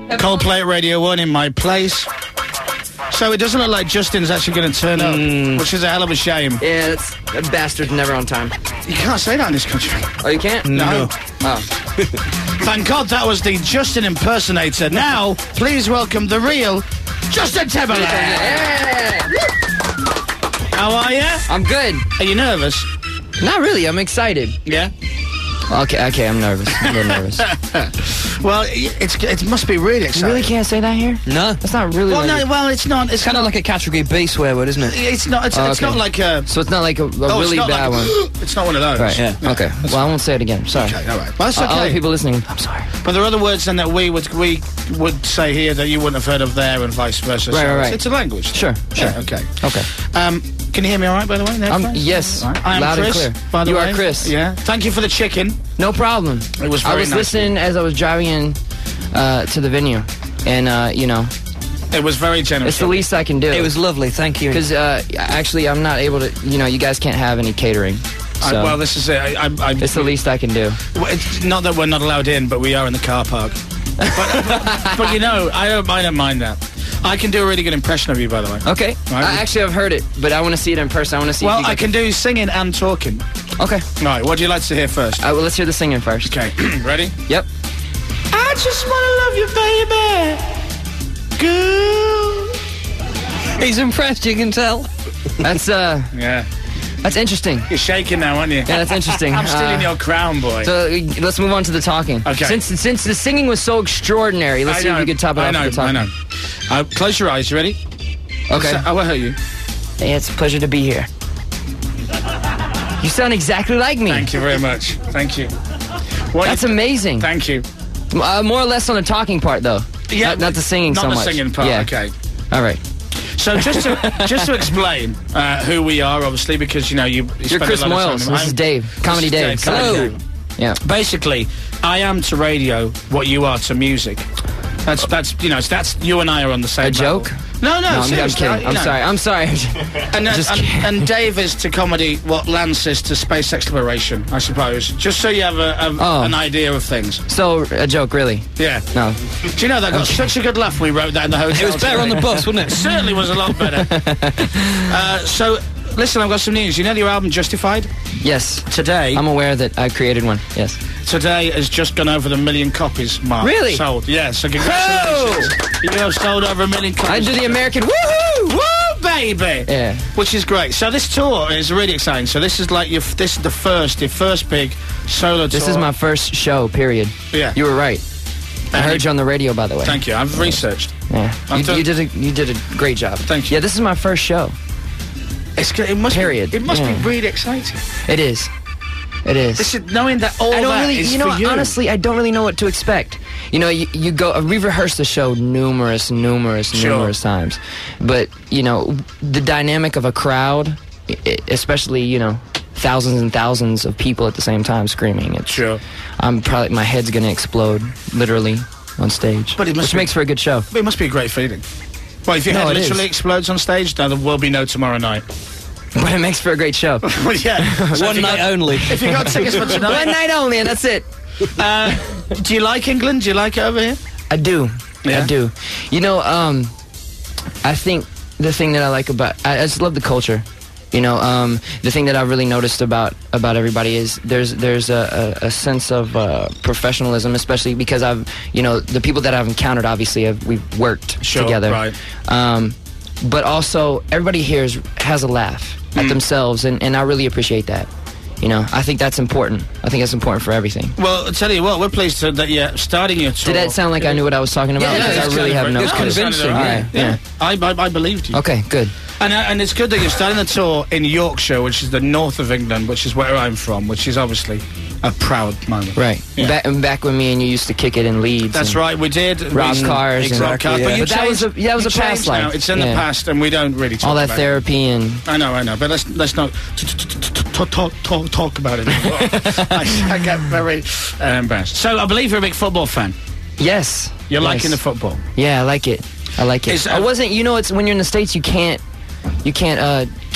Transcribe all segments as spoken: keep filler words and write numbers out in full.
Coldplay at Radio one in my place. So it doesn't look like Justin's actually going to turn Mm. up, which is a hell of a shame. Yeah, that's that bastard's never on time. You can't say that in this country. Oh, you can't? No. Oh. Thank God that was the Justin impersonator. Now, please welcome the real Justin Timberlake. Yeah. How are you? I'm good. Are you nervous? Not really. I'm excited. Yeah. Okay, okay, I'm nervous. I'm a little nervous. Well, it's it must be really You exciting. really can't say that here? No. That's not really Well, like no, well, it's not. It's It's kind of like a category B swear word, isn't it? It's not. It's, Oh, it's okay. not like a. So it's not like a, a Oh, really it's not bad like, one. It's not one of those. Right, Yeah. Okay. Well, I won't say it again. Sorry. Okay, all right. Well, that's Uh, okay. Other people listening, I'm sorry. But there are other words then that we would we would say here that you wouldn't have heard of there, and vice versa. Right, So right, it's- right. It's a language. Sure, Yeah, sure. okay. Okay. Um, can you hear me all right, by the way? in the Um, headphones? yes, All right. I am loud and Chris, clear. by the You way. are Chris. Yeah. Thank you for the chicken. No problem. It was I very was nice. listening as I was driving in uh, to the venue, and uh, you know, It was very generous. it's the least I can do. It was lovely, thank you. because uh, actually I'm not able to. You know, you guys can't have any catering. I, So well, this is it. I, I, I, it's the least I can do. well, it's not that we're not allowed in, but we are in the car park. but, but, but you know, I don't, I don't mind that. I can do a really good impression of you, by the way. Okay. Right. I actually have heard it, but I want to see it in person. I want to see. Well, if you I can do singing and talking. Okay. Right, what do you like to hear first? Uh, well, let's hear the singing first. Okay, ready? Yep. I just wanna love you, baby. Girl. He's impressed, you can tell. That's uh, Yeah. that's interesting. You're shaking now, aren't you? Yeah, that's interesting. I'm stealing Uh, your crown, boy. So uh, let's move on to the talking. Okay. Since since the singing was so extraordinary, let's I see know, if you could top it I off know, with the talking. I know. Uh, close your eyes. You ready? Okay. So, I will hurt you. Hey, it's a pleasure to be here. You sound exactly like me. Thank you very much. Thank you. What That's you- amazing. Thank you. Uh, more or less on the talking part, though. Yeah, Not, not the singing not so the much. singing part. Yeah. Okay. All right. So just to just to explain uh, who we are, obviously, because you know you. you You're spend a Chris lot of time- Moyles. This I'm- is Dave. Comedy this Dave. is Comedy Hello. Dave. Yeah. Basically, I am to radio what you are to music. That's that's you know that's you and I are on the same. A level. joke? No, no, No, I'm, I'm seriously, kidding. you I'm know. sorry. I'm sorry. And, uh, Just and, kidding. and Dave is to comedy what Lance is to space exploration, I suppose. Just so you have a, a, Oh. an idea of things. So, a joke, really? Yeah. No. Do you know that got such a good laugh? We wrote that in the hotel. It was better on the today. bus, wasn't It it? certainly was a lot better. uh, so, listen, I've got some news. You know your album Justified? Yes. Today, I'm aware that I created one. Yes. today has just gone over the million copies mark. Really? Sold. Yeah. So congratulations. You have sold over a million copies. I do the American woohoo! Woo, baby! Yeah. Which is great. So this tour is really exciting. So this is like your, this is the first, your first big solo tour. This is my first show, period. Yeah. You were right. I And heard you on the radio, by the way. Thank you. I've researched. Yeah. I've You, done- you did a you did a great job. Thank you. Yeah, this is my first show. It's, good. it must Period. Be, it must Yeah. be really exciting. It is. It is. This is knowing that all I don't that really, is you know, for you. honestly, I don't really know what to expect. You know, you, you go, we've rehearsed the show numerous, numerous, Sure. numerous times. But, you know, the dynamic of a crowd, i- especially, you know, thousands and thousands of people at the same time screaming. It's, Sure. I'm probably, my head's going to explode, literally, on stage. But it must which be- makes for a good show. It must be a great feeling. Well, if your No, head it literally is. explodes on stage, then there will be no tomorrow night. But it makes for a great show. Well, yeah. So if One you night got, only. If you got tickets for One tonight, night only, and that's it. uh, do you like England? Do you like it over here? I do. Yeah? I do. You know, um, I think the thing that I like about I, I just love the culture. You know, um, the thing that I've really noticed about about everybody is there's there's a, a, a sense of uh, professionalism, especially because I've you know the people that I've encountered obviously have, we've worked Sure, together. right. Um, but also everybody here is, has a laugh at Mm. themselves, and, and I really appreciate that. You know, I think that's important. I think that's important for everything. Well, I'll tell you what, we're pleased to, that you're starting your tour. Did that sound like I knew what I was talking about? Yeah, Because it's I really kind have of- no it's clue. convincing. All right, Yeah. yeah. I, I, I believed you. Okay, good. And, uh, and it's good that you're starting the tour in Yorkshire, which is the north of England, which is where I'm from, which is obviously a proud moment. Right. Yeah. Back, back when me and you used to kick it in Leeds. That's and- right, we did. Rock We- cars and- Rock cars, Exactly, but yeah. you But that was changed- a- that was you a past changed now. life. It's in the Yeah. past, and we don't really talk All that about therapy and... it. I know, I know, but let's let's not t- t- t- t- talk talk talk talk about it anymore. I, I get very uh, embarrassed. So I believe you're a big football fan. Yes. You're yes. liking the football. Yeah, I like it. I like it. Is, uh, I wasn't... You know, it's when you're in the States, you can't... You can't uh,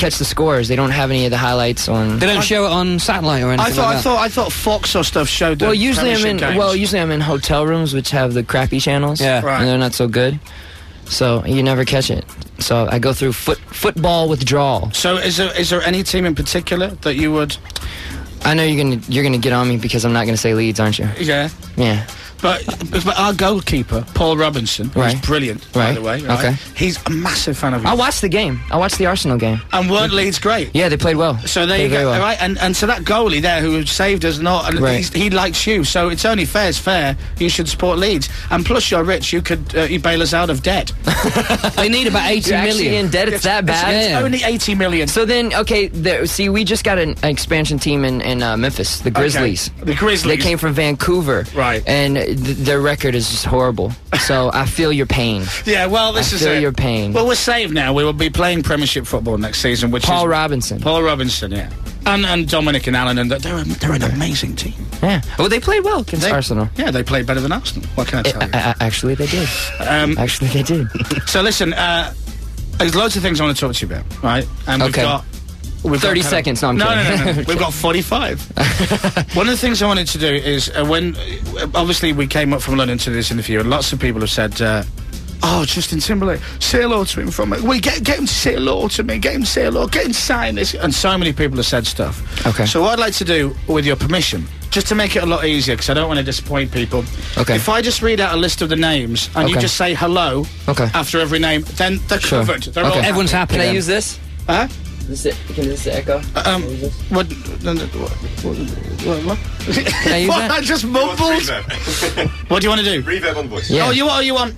catch the scores. They don't have any of the highlights on. They don't show it on satellite or anything. I thought, like I that. thought, I thought Fox or stuff showed the Well, usually I'm in. Premiership games. Well, usually I'm in hotel rooms which have the crappy channels. Yeah. Right. And they're not so good, so you never catch it. So I go through foot football withdrawal. So, is there is there any team in particular that you would? I know you're gonna you're gonna get on me because I'm not gonna say Leeds, aren't you? Yeah. Yeah. But, but our goalkeeper, Paul Robinson, who's Right. brilliant, by Right. the way. Right? Okay. He's a massive fan of you. I watched the game. I watched the Arsenal game. And weren't Leeds great? Yeah, they played well. So there Played you go. very well. All right, and and so that goalie there who saved us, not and Right. he's, he likes you. So it's only fair is fair. You should support Leeds, and plus you're rich. You could uh, you bail us out of debt. They need about eighty You're actually million. in debt. It's that It's, bad. it's Yeah. only eighty million. So then, okay, there, see, we just got an, an expansion team in, in uh, Memphis, the Grizzlies. Okay. The Grizzlies. They came from Vancouver. Right. And th- their record is just horrible. So I feel your pain. Yeah, well, this I is feel it. your pain. Well, we're saved now. We will be playing Premiership football next season, which Paul is Robinson. Paul Robinson, yeah, and and Dominic and Alan, and they're a, they're an amazing team. Yeah. Well, they played well against They- Arsenal. Yeah, they played better than Arsenal. What can I tell I, you? I, actually, they did. Um, Actually, they did. so listen, uh, there's loads of things I want to talk to you about, right? And we've Okay. got. We've got thirty kind of- seconds. No, I'm no, no, kidding. no, no. We've got forty-five. One of the things I wanted to do is uh, when, uh, obviously, we came up from London to this interview, and lots of people have said, uh, "Oh, Justin Timberlake, say hello to him from me. Well, get get him to say hello to me. Get him to say hello. Get him to sign this." And so many people have said stuff. Okay. So what I'd like to do, with your permission, just to make it a lot easier, because I don't want to disappoint people. Okay. If I just read out a list of the names and you Okay. just say hello Okay. after every name, then they're Sure. covered. They're Okay. all Everyone's happy. Can I then. use this? Huh? This it, can this echo? Um, what? no, no, what? What? what? Can I use What? that? I just mumbled. What do you want to do? Reverb on the voice. Yeah. Oh, you what? You want?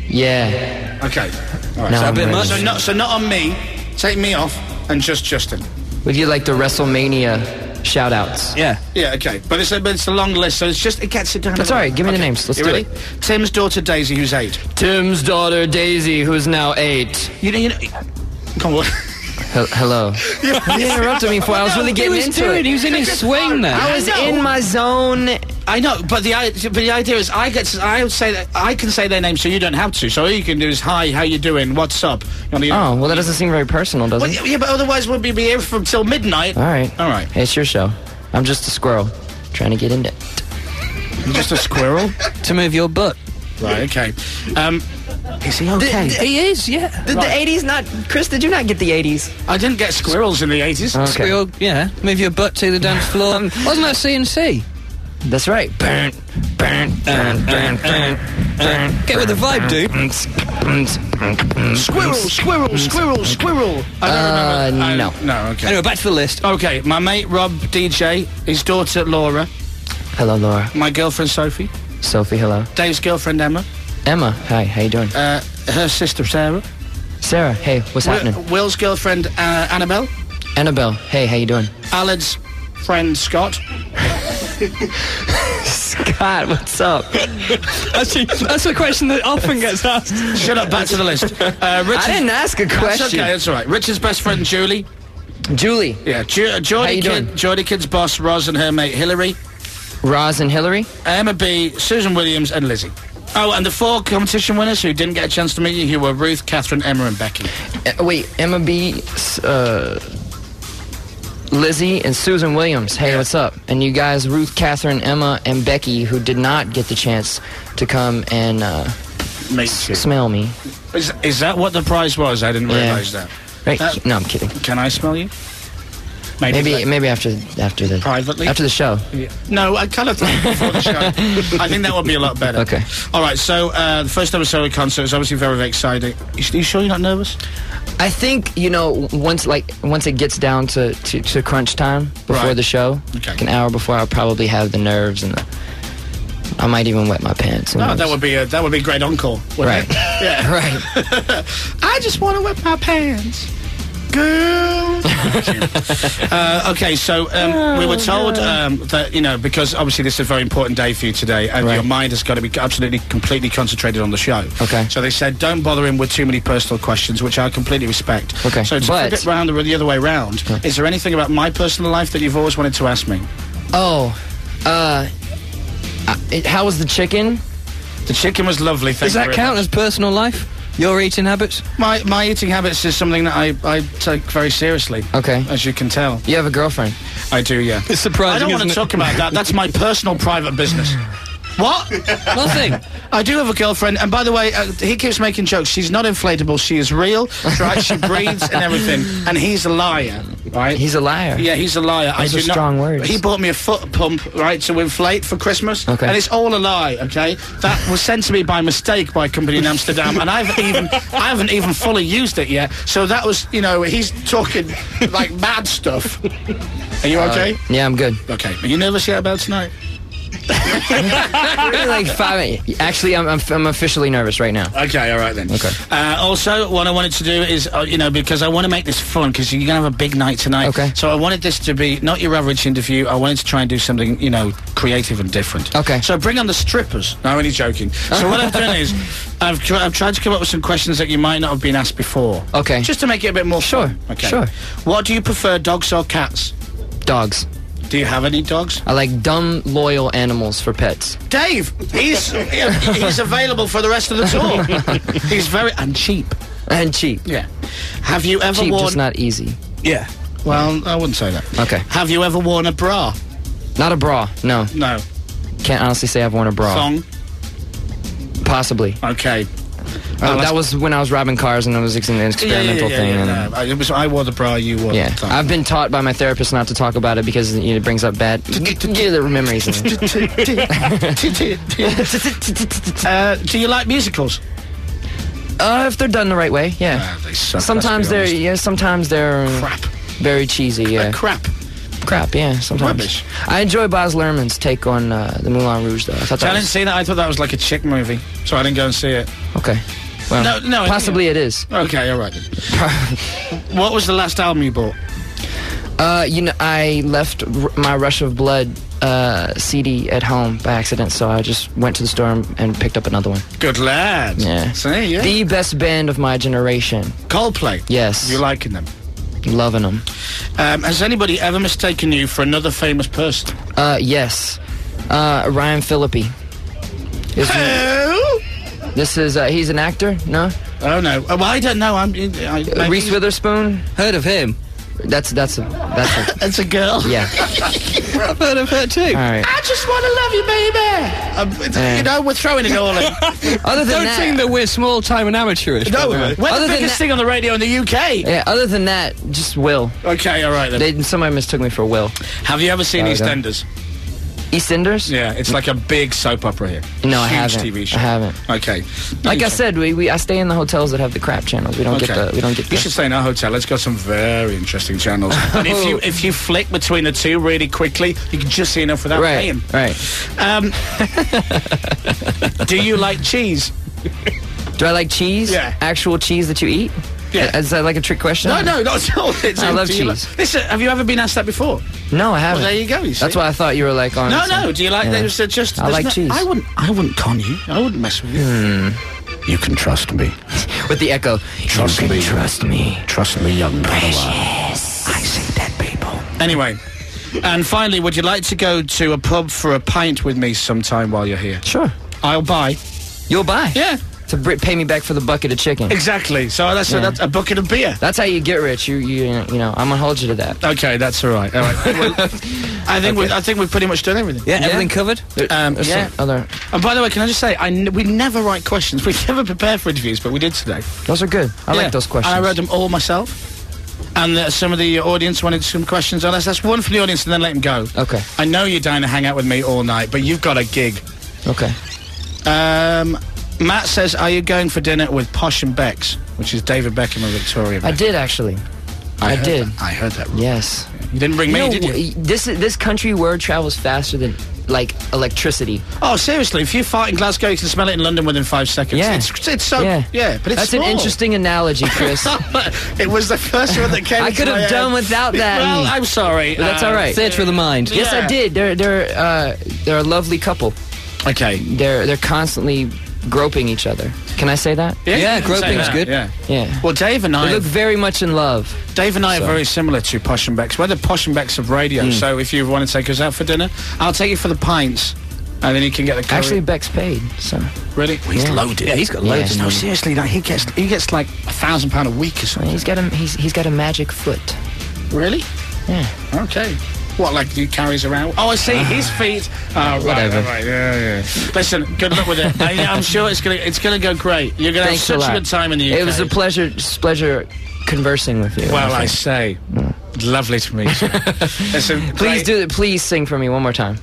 Yeah. Okay. All right. No, so, I'm bit ready. much? so not so not on me. Take me off and just Justin. Would you like the WrestleMania shout outs? Yeah. Yeah. Okay. But it's a but it's a long list, so it's just it gets it down. That's a all lot. right. Give me the Okay. names. Let's you do ready? Tim's daughter Daisy, who's eight. Tim's daughter Daisy, who's now eight. You know. You know. Come on. Hel- hello. You interrupted me before I was really He getting was into doing. it. He was in his swing there. I was I know. in my zone. I know, but the i- but the idea is I get to, I would say that I can say their name, so you don't have to. So all you can do is hi, how you doing, what's up. You know, you- Oh, well, that doesn't seem very personal, does Well, it? yeah, but otherwise we'll be be here from till midnight. All right. All right. Hey, it's your show. I'm just a squirrel trying to get into it. I'm just a squirrel. To move your butt. Right. Okay. Um, is he okay? He is, yeah. Did the eighties not... Chris, did you not get the eighties? I didn't get squirrels in the eighties. Okay. Squeal, yeah. Move your butt to the dance floor. Wasn't that C N C? That's right. Burn, burn, burn, burn, burn, burn. Get with the vibe, dude. Squirrel, squirrel, squirrel, squirrel. I don't Uh, remember. I- no. No. Okay. Anyway, back to the list. Okay. My mate Rob, D J, his daughter Laura, Hello, Laura. my girlfriend Sophie, Sophie, hello. Dave's girlfriend Emma, Emma, hi. How you doing? uh, her sister Sarah, Sarah, hey. What's happening? Wi- Will's girlfriend uh, Annabelle, Annabelle, hey. How you doing? Alad's friend Scott. Scott, what's up? Actually, that's a question that often gets asked. Shut up. Back to the list. Uh, Richard's, I didn't ask a That's question. okay. That's all right. Richard's best friend Julie. Julie, Yeah. Ju- uh, Geordie How you Kid, doing? Geordie Kid's boss Roz and her mate Hillary, Roz and Hillary. Emma B, Susan Williams, and Lizzie. Oh, and the four competition winners who didn't get a chance to meet you, who were Ruth, Catherine, Emma, and Becky. Uh, wait, Emma B, uh, Lizzie, and Susan Williams. Hey, Yeah. what's up? And you guys, Ruth, Catherine, Emma, and Becky, who did not get the chance to come and uh, Meet you. smell me. Is, is that what the prize was? I didn't Yeah. realise that. Right? Uh, no, I'm kidding. Can I smell you? Maybe, like- maybe after after the Privately? after the show. Yeah. No, I kind of thought before the show. I think that would be a lot better. Okay. All right. So uh, the first episode of the concert is obviously very, very exciting. You, you sure you're not nervous? I think you know once like once it gets down to, to, to crunch time before Right. the show, Okay. like an hour before, I'll probably have the nerves and the, I might even wet my pants. who No, knows? that would be a that would be a great encore. wouldn't Right. it? Yeah. Right. I just want to wet my pants, girl. uh, okay, so um, we were told um, that you know because obviously this is a very important day for you today, and Right. your mind has got to be absolutely completely concentrated on the show. Okay. So they said don't bother him with too many personal questions, which I completely respect. Okay, So to but- flip it round the, the other way round, is there anything about my personal life that you've always wanted to ask me? Oh, uh, uh, it, how was the chicken? The chicken was lovely. Thank Does you that very count much. as personal life? Your eating habits? My my eating habits is something that I, I take very seriously, Okay. as you can tell. You have a girlfriend. I do, yeah. It's surprising, I don't want to isn't it? talk about that. That's my personal private business. What? Nothing. I do have a girlfriend, and by the way, uh, he keeps making jokes. She's not inflatable. She is real, right? She breathes and everything, and he's a liar, right? He's a liar. Yeah, he's a liar. Those I are do not- strong words. He bought me a foot pump, right, to inflate for Christmas. Okay. And it's all a lie, okay? That was sent to me by mistake by a company in Amsterdam, and I haven't even I haven't even fully used it yet. So that was, you know, he's talking like mad stuff. Are you okay? Yeah, I'm good. Okay. Are you nervous yet about tonight? Really, like five. Actually, I'm, I'm I'm officially nervous right now. Okay, all right then. Okay. Uh, also, what I wanted to do is, uh, you know, because I want to make this fun, because you're going to have a big night tonight. Okay. So I wanted this to be not your average interview. I wanted to try and do something, you know, creative and different. Okay. So bring on the strippers. No, I'm only joking. So what I've done is, I've, tr- I've tried to come up with some questions that you might not have been asked before. Okay. Just to make it a bit more Sure, fun. Okay. sure. What do you prefer, dogs or cats? Dogs. Do you have any dogs? I like dumb, loyal animals for pets. Dave, he's he's available for the rest of the tour. He's very and cheap. And cheap. Yeah. Have you ever Cheap, worn? just not easy. Yeah. Well, I wouldn't say that. Okay. Have you ever worn a bra? Not a bra. No. No. Can't honestly say I've worn a bra. Thong? Possibly. Okay. Uh, Oh, that that's- was when I was robbing cars and it was ex- an experimental yeah, yeah, thing. yeah, and no. I, it was, I wore the bra, you wore yeah, the thong. I've been taught by my therapist not to talk about it because you know, it brings up bad yeah, the memories. uh, do you like musicals? uh, if they're done the right way, yeah. Ah, they suck, Sometimes let's they're be yeah, sometimes they're honest. Crap. very cheesy. Yeah, Uh, crap. crap. Yeah, sometimes. Rubbish. I enjoy Baz Luhrmann's take on uh, the Moulin Rouge, though. I thought So I that didn't was see that. I thought that was like a chick movie, so I didn't go and see it. okay. Well, No, no, I- possibly it is. Okay, all right. Then. What was the last album you bought? Uh, you know, I left r- my Rush of Blood uh, C D at home by accident, so I just went to the store and, and picked up another one. Good lad. Yeah. See, yeah. The best band of my generation. Coldplay. Yes. You liking them? Loving them. Um, has anybody ever mistaken you for another famous person? Uh, yes. Uh, Ryan Phillippe. Is he- Who? this is, uh, he's an actor? No? Oh no. Oh, well, I don't know. I'm. I, Uh, maybe- Reese Witherspoon? Heard of him? That's, that's a, that's a, It's a girl. yeah. I've heard of her too. All right. I just want to love you, baby. Um, it's- Yeah. You know, we're throwing it all in. Other than Don't that, think that we're small time and amateurish. No, by the way. we're Other the than biggest that- thing on the radio in the U K. yeah, other than that, just Will. Okay, all right then. They, somebody mistook me for Will. Have you ever seen Sorry, then. EastEnders? EastEnders? Yeah, it's like a big soap opera here. No, I Huge haven't. T V show. I haven't. Okay. Like I said, we, we I stay in the hotels that have the crap channels. We don't Okay. get the we don't get You the should stay in our hotel. It's got some very interesting channels. And if you if you flick between the two really quickly, you can just see enough without right paying. right. Um, do you like cheese? Do I like cheese? Yeah. Actual cheese that you eat? Yeah. Is that like a trick question? No, no, not at all. It's, I love do you cheese. Like, listen, have you ever been asked that before? No, I haven't. Well, there you go. You see. That's why I thought you were like on. No, some- no. Do you like? Yeah. There's uh, just. I there's like no- cheese. I wouldn't. I wouldn't con you. I wouldn't mess with you. You can trust me. With the echo. Trust you can me. Trust me. Trust me, young Padawan. I see dead people. Anyway, and finally, would you like to go to a pub for a pint with me sometime while you're here? Sure. I'll buy. You'll buy. Yeah, To br- pay me back for the bucket of chicken. exactly. So that's, a, Yeah. that's a bucket of beer. That's how you get rich. You you you know. I'm gonna hold you to that. Okay, that's all right. All right. Well, I think we I think we've pretty much done everything. Yeah, Yeah. everything covered? Um, There's yeah. some other. And by the way, can I just say, I n- we never write questions. We never prepare for interviews, but we did today. Those are good. I Yeah. like those questions. And I read them all myself. And uh, some of the audience wanted some questions on us. That's one from the audience, and then let them go. Okay. I know you're down to hang out with me all night, but you've got a gig. Okay. Um, Matt says, are you going for dinner with Posh and Becks, which is David Beckham and Victoria I Beckham? did actually. I heard did. that. I heard that. Yes. You didn't bring You me, know, did you? w- this this country word travels faster than like electricity. Oh, seriously, if you fart in Glasgow, you can smell it in London within five seconds. Yeah. It's, it's so, Yeah. yeah, but it's That's small. an interesting analogy, Chris. It was the first one that came I to could my have head. done without that. Well, I'm sorry. But that's Uh, all right. Theatre of the mind. Yes, Yeah. I did. They're they're uh, they're a lovely couple. Okay. They're they're constantly groping each other. Can I say that? Yeah, you can say groping's that, good. Yeah. Yeah. Well, Dave and They I, look very much in love. Dave and I So- are very similar to Posh and Becks. We're the Posh and Becks of radio. So if you want to take us out for dinner, I'll take you for the pints, And then he can get the career. Actually, Beck's paid, so. Really? Well, he's Yeah. loaded. Yeah, he's got Yeah. loads. No, seriously, like, he gets he gets like a thousand pound a week or something. He's got a he's he's got a magic foot. Really? Yeah. Okay. What, like he carries around? Oh, I see. His feet. Oh, right, Whatever. right, yeah, yeah. Listen, good luck with it. I, I'm sure it's gonna it's gonna go great. You're gonna Thanks have a such a, lot. good time in the U K. It was a pleasure pleasure conversing with you. Well, my I friend. say, lovely to meet you. Listen, Please great- do please sing for me one more time.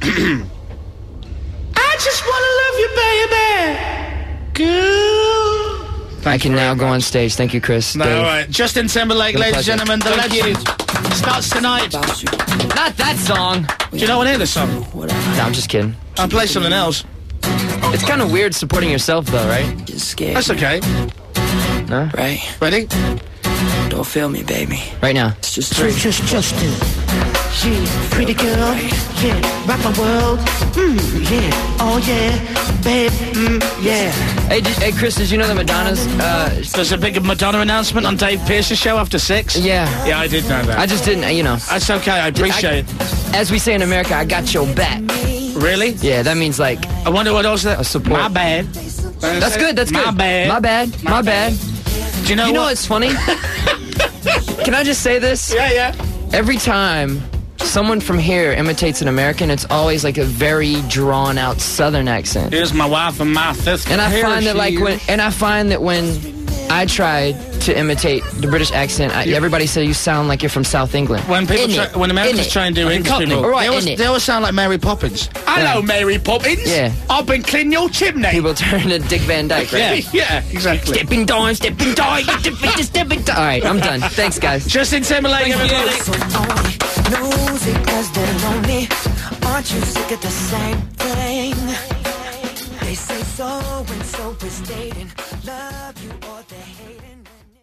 I just wanna love you, baby. Girl. I can now go on stage. Thank you, Chris. No, Dave. all right. Justin Timberlake, Been a ladies and pleasure. gentlemen, the Thank legend starts tonight. Not that song. Do you not want to hear the song? No, I'm just kidding. I'll play something else. It's kind of weird supporting yourself, though, right? You're scared, That's okay. No? right? Ready? Don't feel me, baby. Right now. It's just It's just Justin. She's pretty girl, yeah, rock my world, mm, yeah, oh yeah, babe, mm, yeah. Hey, did, hey, Chris, did you know that Madonna's? Uh, There's a big Madonna announcement on Dave Pearce's show after six. yeah. Yeah, I did know that. I just didn't, you know. That's okay. I appreciate As we say in America, I got your back. it. Really? Yeah, that means like. I wonder what else that. A support. My bad. That's good. That's good. My bad. My bad. My, My bad. Do you know You know what? what's funny? Can I just say this? Yeah, yeah. Every time someone from here imitates an American, it's always like a very drawn out Southern accent. Here's my wife and my fifth. And I Here find that she like is. when and I find that when I try to imitate the British accent, I, everybody says you sound like you're from South England. When people, In try, it. when In Americans it. try and do English Cockney. people, All right, they, always, in it. they always sound like Mary Poppins. Hello, Mary Poppins. Yeah. I've been cleaning your chimney. People turn to Dick Van Dyke, right? yeah, yeah, exactly. Stepping down, stepping down, stepping, stepping down. All right, I'm done. Thanks, guys. Justin Timberlake, everybody. So lonely, nosy cause they're lonely. Aren't you sick of the same thing? They say so and so is dating. Love you or